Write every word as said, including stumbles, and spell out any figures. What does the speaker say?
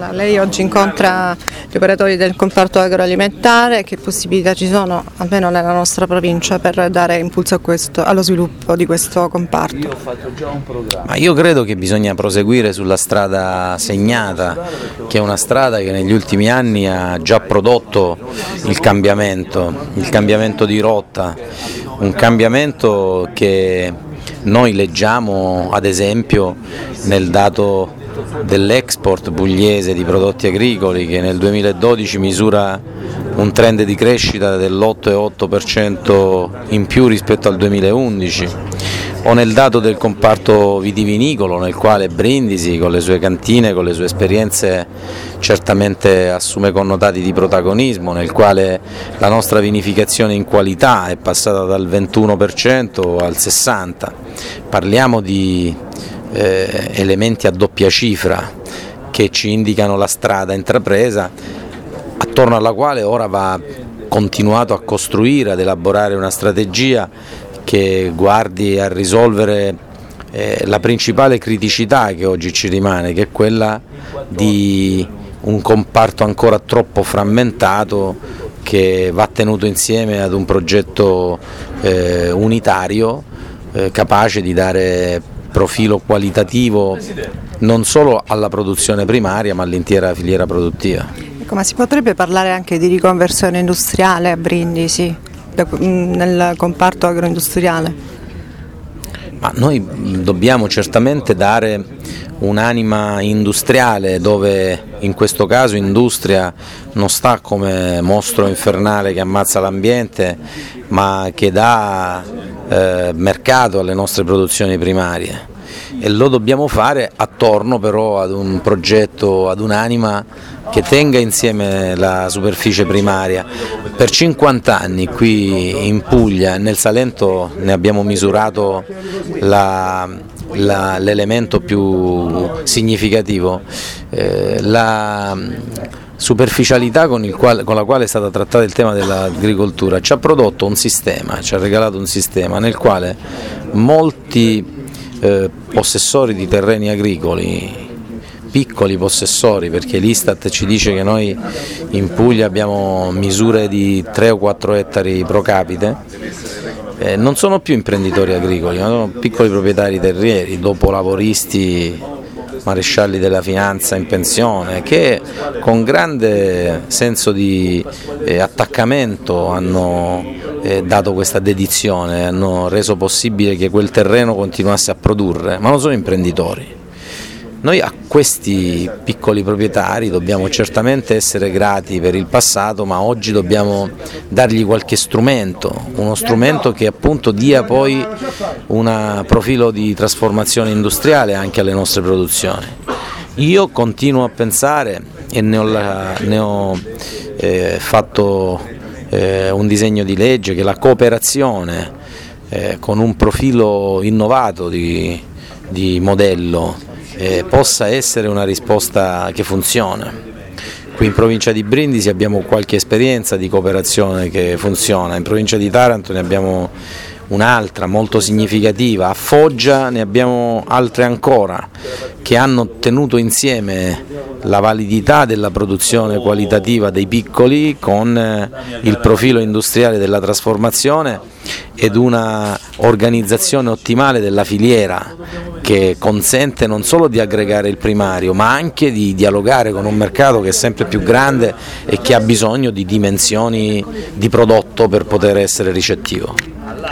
Allora, lei oggi incontra gli operatori del comparto agroalimentare, che possibilità ci sono, almeno nella nostra provincia, per dare impulso a questo, allo sviluppo di questo comparto? Ma io credo che bisogna proseguire sulla strada segnata, che è una strada che negli ultimi anni ha già prodotto il cambiamento, il cambiamento di rotta, un cambiamento che noi leggiamo ad esempio nel dato dell'export pugliese di prodotti agricoli, che nel duemiladodici misura un trend di crescita dell'otto virgola otto per cento in più rispetto al duemilaundici, o nel dato del comparto vitivinicolo, nel quale Brindisi con le sue cantine, con le sue esperienze, certamente assume connotati di protagonismo, nel quale la nostra vinificazione in qualità è passata dal ventuno per cento al sessanta per cento. Parliamo di eh, elementi a doppia cifra che ci indicano la strada intrapresa, attorno alla quale ora va continuato a costruire, ad elaborare una strategia che guardi a risolvere eh, la principale criticità che oggi ci rimane, che è quella di un comparto ancora troppo frammentato, che va tenuto insieme ad un progetto eh, unitario eh, capace di dare profilo qualitativo non solo alla produzione primaria ma all'intera filiera produttiva. Ecco, ma si potrebbe parlare anche di riconversione industriale a Brindisi, nel comparto agroindustriale? Ma noi dobbiamo certamente dare un'anima industriale, dove in questo caso industria non sta come mostro infernale che ammazza l'ambiente, ma che dà eh, mercato alle nostre produzioni primarie, e lo dobbiamo fare attorno però ad un progetto, ad un'anima che tenga insieme la superficie primaria. Per cinquanta anni qui in Puglia e nel Salento ne abbiamo misurato la, la, l'elemento più significativo, eh, la superficialità con, il quale, con la quale è stata trattata il tema dell'agricoltura ci ha prodotto un sistema, ci ha regalato un sistema nel quale molti eh, possessori di terreni agricoli, piccoli possessori, perché l'Istat ci dice che noi in Puglia abbiamo misure di tre o quattro ettari pro capite, eh, non sono più imprenditori agricoli, ma sono piccoli proprietari terrieri, dopolavoristi, marescialli della finanza in pensione, che con grande senso di eh, attaccamento hanno eh, dato questa dedizione, hanno reso possibile che quel terreno continuasse a produrre, ma non sono imprenditori. Noi a questi piccoli proprietari dobbiamo certamente essere grati per il passato, ma oggi dobbiamo dargli qualche strumento, uno strumento che appunto dia poi un profilo di trasformazione industriale anche alle nostre produzioni. Io continuo a pensare, e ne ho, ne ho eh, fatto eh, un disegno di legge, che la cooperazione eh, con un profilo innovato di, di modello Eh, possa essere una risposta che funziona. Qui in provincia di Brindisi abbiamo qualche esperienza di cooperazione che funziona, in provincia di Taranto ne abbiamo un'altra molto significativa, a Foggia ne abbiamo altre ancora, che hanno tenuto insieme la validità della produzione qualitativa dei piccoli con il profilo industriale della trasformazione ed una organizzazione ottimale della filiera, che consente non solo di aggregare il primario ma anche di dialogare con un mercato che è sempre più grande e che ha bisogno di dimensioni di prodotto per poter essere ricettivo.